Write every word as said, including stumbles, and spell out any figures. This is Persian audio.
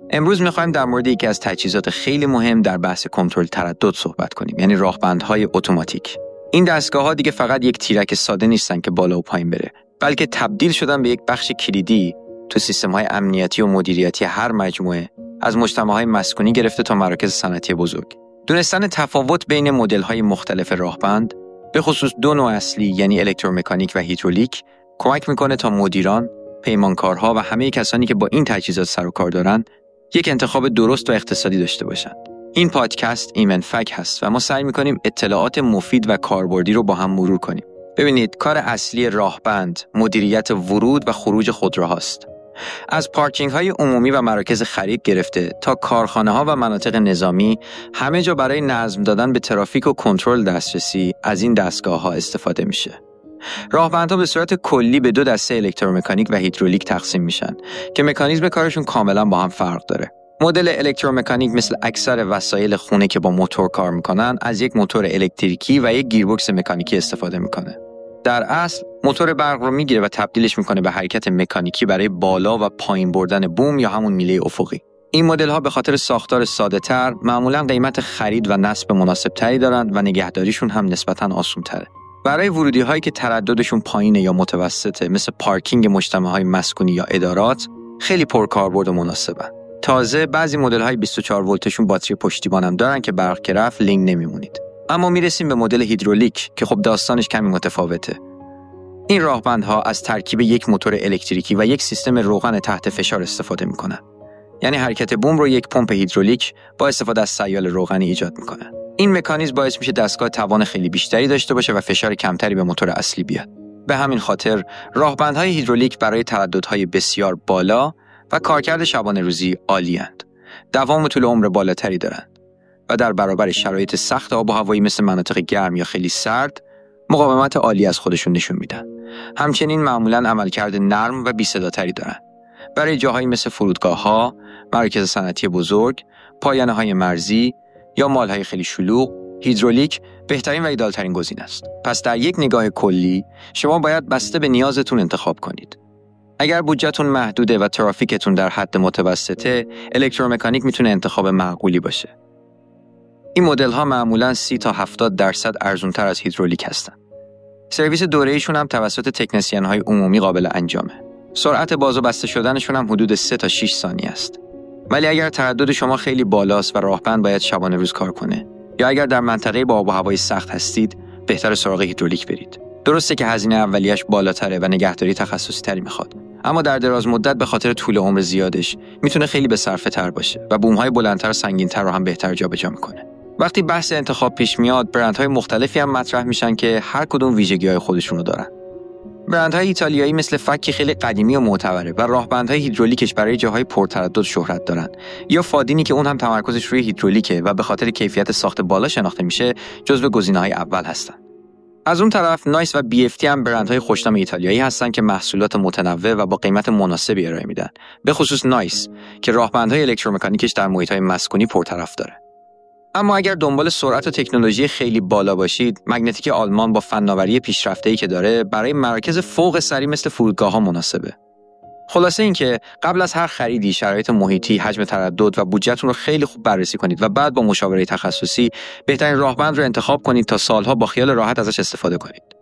امروز می‌خوایم در مورد یکی از تجهیزات خیلی مهم در بحث کنترل تردد صحبت کنیم، یعنی راهبندهای اتوماتیک. این دستگاه‌ها دیگه فقط یک تیرک ساده نیستن که بالا و پایین بره، بلکه تبدیل شدن به یک بخش کلیدی تو سیستم‌های امنیتی و مدیریتی هر مجموعه، از مجتمع‌های مسکونی گرفته تا مراکز صنعتی بزرگ. دونستن تفاوت بین مدل‌های مختلف راهبند، به خصوص دو نوع اصلی یعنی الکترومکانیک و هیدرولیک، کمک می‌کنه تا مدیران، پیمانکارها و همه کسانی که با این تجهیزات سر و کار دارن یک انتخاب درست و اقتصادی داشته باشند. این پادکست ایمن فک هست و ما سعی می‌کنیم اطلاعات مفید و کاربردی رو با هم مرور کنیم. ببینید، کار اصلی راهبند مدیریت ورود و خروج خودروهاست. از پارکینگ‌های عمومی و مراکز خرید گرفته تا کارخانه‌ها و مناطق نظامی، همه جا برای نظم دادن به ترافیک و کنترل دسترسی از این دستگاه‌ها استفاده میشه. راهبندها به صورت کلی به دو دسته الکترومکانیک و هیدرولیک تقسیم میشن که مکانیزم کارشون کاملا با هم فرق داره. مدل الکترومکانیک مثل اکثر وسایل خونه که با موتور کار میکنن از یک موتور الکتریکی و یک گیربکس مکانیکی استفاده میکنه. در اصل موتور برق رو میگیره و تبدیلش میکنه به حرکت مکانیکی برای بالا و پایین بردن بوم یا همون میله افقی. این مدل ها به خاطر ساختار ساده تر معمولا قیمت خرید و نصب مناسب تری دارن و نگهداریشون هم نسبتاً آسون تره. برای ورودی هایی که ترددشون پایینه یا متوسطه، مثل پارکینگ مجتمع های مسکونی یا ادارات، خیلی پرکاربرد و مناسبن. تازه بعضی مدل های بیست و چهار ولتشون باتری پشتیبان هم دارن که برق که رفت لینگ نمیمونید. اما میرسیم به مدل هیدرولیک که خب داستانش کمی متفاوته. این راهبندها از ترکیب یک موتور الکتریکی و یک سیستم روغن تحت فشار استفاده میکنن. یعنی حرکت بوم رو یک پمپ هیدرولیک با استفاده از سیال روغنی ایجاد میکنه. این مکانیزم باعث میشه دستگاه توان خیلی بیشتری داشته باشه و فشار کمتری به موتور اصلی بیاد. به همین خاطر راهبندهای هیدرولیک برای ترددهای بسیار بالا و کارکرد شبانه روزی عالی‌اند. دوام و طول عمر بالاتری دارند و در برابر شرایط سخت آب و هوایی مثل مناطق گرم یا خیلی سرد مقاومت عالی از خودشون نشون میدن. همچنین معمولاً عملکرد نرم و بی‌صداتری دارن. برای جاهایی مثل فرودگاه‌ها، مراکز صنعتی بزرگ، پایانه‌های مرزی یا مال‌های خیلی شلوغ، هیدرولیک بهترین و ایده‌آل‌ترین گزینه است. پس در یک نگاه کلی شما باید بسته به نیازتون انتخاب کنید. اگر بودجهتون محدوده و ترافیکتون در حد متوسطه، الکترومکانیک میتونه انتخاب معقولی باشه. این مدل‌ها معمولاً سی تا هفتاد درصد ارزان‌تر از هیدرولیک هستن. سرویس دوره‌ایشون هم توسط تکنسین‌های عمومی قابل انجامه. سرعت باز و بسته شدنشون هم حدود سه تا شش ثانیه است. ولی اگر تردد شما خیلی بالاست و راهبند باید شبانه روز کار کنه، یا اگر در منطقه با آب و هوای سخت هستید، بهتر سراغ هیدرولیک برید. درسته که هزینه اولیه‌اش بالاتره و نگهداری تخصصی تری میخواد، اما در دراز مدت به خاطر طول عمر زیادش میتونه خیلی به صرفه تر باشه و بوم‌های بلندتر و سنگین‌تر رو هم بهتر جابجا میکنه. وقتی بحث انتخاب پیش میاد، برندهای مختلفی هم مطرح میشن که هر کدوم ویژگی‌های خودشونو دارن. برندهای ایتالیایی مثل فکی خیلی قدیمی و معتبره و راهبندهای هیدرولیکش برای جاهای پرتردد شهرت دارن، یا فادینی که اون هم تمرکزش روی هیدرولیکه و به خاطر کیفیت ساخت بالا شناخته میشه، جزو گزینه‌های اول هستن. از اون طرف نایس و بی اف تی هم برندهای خوشنام ایتالیایی هستن که محصولات متنوع و با قیمت مناسبی ارائه میدن. به خصوص نایس که راهبندهای الکترومکانیکش در محیط‌های مسکونی پرطرف داره. اما اگر دنبال سرعت و تکنولوژی خیلی بالا باشید، مگنتیک آلمان با فناوری پیشرفته‌ای که داره برای مراکز فوق سری مثل فرودگاه‌ها مناسبه. خلاصه این که قبل از هر خریدی شرایط محیطی، حجم تردد و بودجهتون رو خیلی خوب بررسی کنید و بعد با مشاوره تخصصی بهترین راهبند رو انتخاب کنید تا سالها با خیال راحت ازش استفاده کنید.